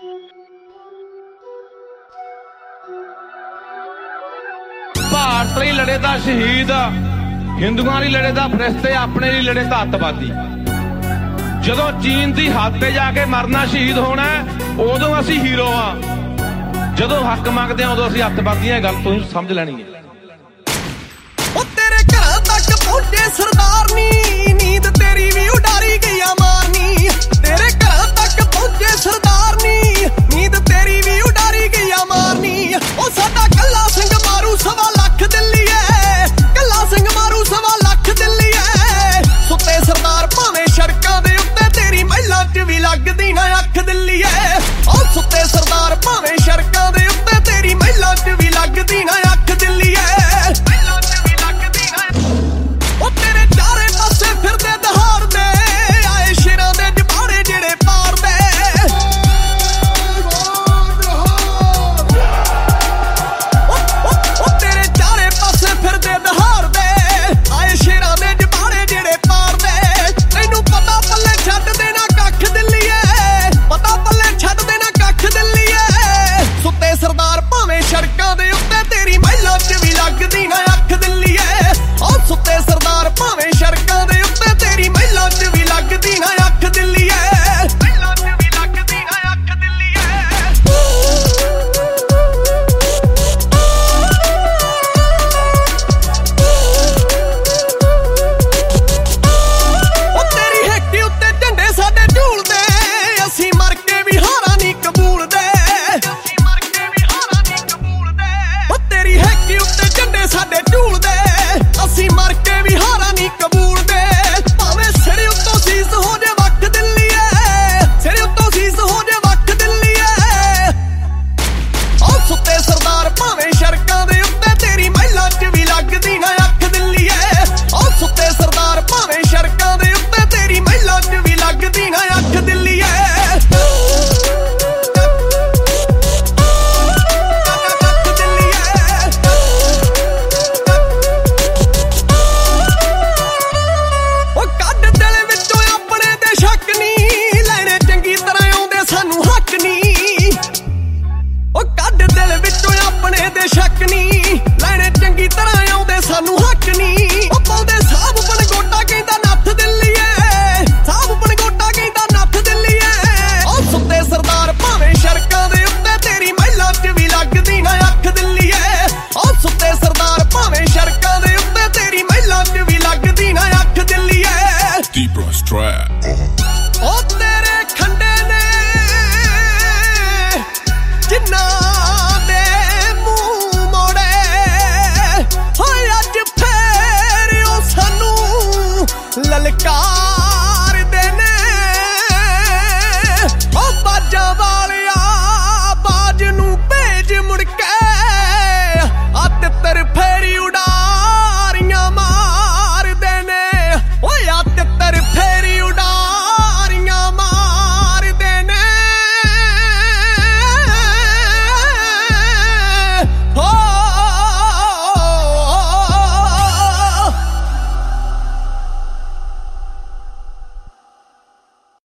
ਭਾਰਤ ਲਈ ਲੜੇ ਤਾਂ ਸ਼ਹੀਦ, ਹਿੰਦੂਆਂ ਲਈ ਲੜੇ ਤਾਂ ਫਰਿਸ਼ਤੇ, ਆਪਣੇ ਲਈ ਲੜੇ ਤਾਂ ਅੱਤਵਾਦੀ। ਜਦੋਂ ਚੀਨ ਦੀ ਹੱਦ ਤੇ ਜਾ ਕੇ ਮਰਨਾ ਸ਼ਹੀਦ ਹੋਣਾ, ਉਦੋਂ ਅਸੀਂ ਹੀਰੋ ਆ। ਜਦੋਂ ਹੱਕ ਮੰਗਦੇ ਆ ਉਦੋਂ ਅਸੀਂ ਅੱਤਵਾਦੀਆਂ। ਇਹ ਗੱਲ ਤੁਸੀਂ ਸਮਝ ਲੈਣੀ ਹੈ। ਉਹ ਤੇਰੇ ਘਰਾਂ ਤੱਕ ਪਹੁੰਚੇ ਸਰਦਾਰ ਨੀ, ਨੀਂਦ ਤੇਰੀ ਵੀ ਉਡਾਰੀ ਗਈਆ ਮਾਰਨੀ। ਤੇਰੇ ਘਰਾਂ ਤੱਕ ਪਹੁੰਚੇ ਸਰਦਾਰ ਨੀ, ਨੀਂਦ ਤੇਰੀ ਵੀ ਉਡਾਰੀ ਗਈਆ ਮਾਰਨੀ। ਉਹ ਸਾਡਾ ਕੱਲਾ ਸਿੰਘ ਮਾਰੂ 1.25 ਲੱਖ ਦਿੱਲੀਏ, ਕੱਲਾ ਸਿੰਘ ਮਾਰੂ 1.25 ਲੱਖ ਦਿੱਲੀਏ। ਸੁੱਤੇ ਸਰਦਾਰ ਭਾਵੇਂ ਸੜਕਾਂ ਦੇ ਉੱਤੇ, ਤੇਰੀ ਮਹਿਲਾਂ 'ਚ ਵੀ ਲੱਗਦੀ ਨਾ ਅੱਖ ਦਿੱਲੀਏ। ਉਹ ਸੁੱਤੇ ਸਰਦਾਰ ਭਾਵੇਂ ਸੜਕਾਂ ਦੇ ਉੱਤੇ, ਤੇਰੀ ਮਹਿਲਾਂ 'ਚ ਵੀ ਲੱਗਦੀ ਨਾ ਅੱਖ ਦਿੱਲੀਏ। ਸੜਕਾਂ ਦੇ ਉੱਤੇ ਤੇਰੀ ਮਹਿਲਾਂ 'ਚ ਵੀ ਲੱਗਦੀ ਨਾ ਅੱਖ ਦਿੱਲੀਏ। ਉਹ ਸੁੱਤੇ ਸਰਦਾਰ ਭਾਵੇਂ ਸੜਕਾਂ ਦੇ ਉੱਤੇ, ਤੇਰੀ ਮਹਿਲਾਂ 'ਚ ਵੀ ਲੱਗਦੀ ਨਾ ਅੱਖ ਦਿੱਲੀਏ। ਮਹਿਲਾਂ 'ਚ ਵੀ ਲੱਗਦੀ ਨਾ ਅੱਖ ਦਿੱਲੀਏ। ਉਹ ਤੇਰੀ ਹੇਠੀ ਉੱਤੇ ਝੰਡੇ ਸਾਡੇ ਝੂਲਦੇ, ਅਸੀਂ ਮਰ ਕੇ ਵੀ ਹਾਰਾਂ ਨਹੀਂ ਕਬੂਲਦੇ। ਤੇਰੀ ਹੈਕੀ ਉੱਤੇ ਝੰਡੇ ਸਾਡੇ ਝੂਲਦੇ, ਅਸੀਂ ਮਰ ਕੇ ਵੀ ਹਾਰਾਂ ਨਹੀਂ ਕਬੂਲਦੇ। ਭਾਵੇਂ ਸਿਰ ਉੱਤੋਂ ਸੀਸ ਹੋ ਜੇ ਵੱਖ ਦਿੱਲੀਏ, ਸਿਰ ਉੱਤੋਂ ਸੀਸ ਹੋ ਜੇ ਵੱਖ ਦਿੱਲੀਏ। ਉਹ ਸੁੱਤੇ ਸਰਦਾਰ ਭਾਵੇਂ ਸੜਕਾਂ ਦੇ ਉੱਤੇ, ਤੇਰੀ ਮਹਿਲਾਂ 'ਚ ਵੀ ਲੱਗਦੀ ਨਾ ਅੱਖ ਦਿੱਲੀਏ। ਉਹ ਸੁੱਤੇ ਸਰਦਾਰ ਭਾਵੇਂ ਸੜਕਾਂ ਦੇ ਉੱਤੇ, ਤੇਰੀ ਮਹਿਲਾਂ 'ਚ ਵੀ ਲੱਗਦੀ ਨਾ ਅੱਖ ਦਿੱਲੀਏ। ਸ਼ੱਕ ਨੀ ਲੈਣੇ ਚੰਗੀ ਤਰ੍ਹਾਂ ਆਉਂਦੇ ਸਾਨੂੰ ਹੱਕ ਨੀ। ਉਹ ਪਾਉਂਦੇ ਸਾਹਬ ਬਨਗੋਟਾ ਕਹਿੰਦਾ ਨੱਥ ਦਿੱਲੀਏ, ਸਾਹਬ ਬਨਗੋਟਾ ਕਹਿੰਦਾ ਨੱਥ ਦਿੱਲੀਏ। ਉਹ ਸੁੱਤੇ ਸਰਦਾਰ ਭਾਵੇਂ ਸੜਕਾਂ ਦੇ ਉੱਤੇ, ਤੇਰੀ ਮਹਿਲਾਂ 'ਚ ਵੀ ਲੱਗਦੀ ਨਾ ਅੱਖ ਦਿੱਲੀਏ। ਉਹ ਸੁੱਤੇ ਸਰਦਾਰ ਭਾਵੇਂ ਸੜਕਾਂ ਦੇ ਉੱਤੇ, ਤੇਰੀ ਮਹਿਲਾਂ 'ਚ ਵੀ ਲੱਗਦੀ ਨਾ ਅੱਖ ਦਿੱਲੀਏ। ਉਹ ਤੇਰੇ ਖੰਡੇ ਨੇ ਜਿੰਨਾ ਲਲਕਾਰ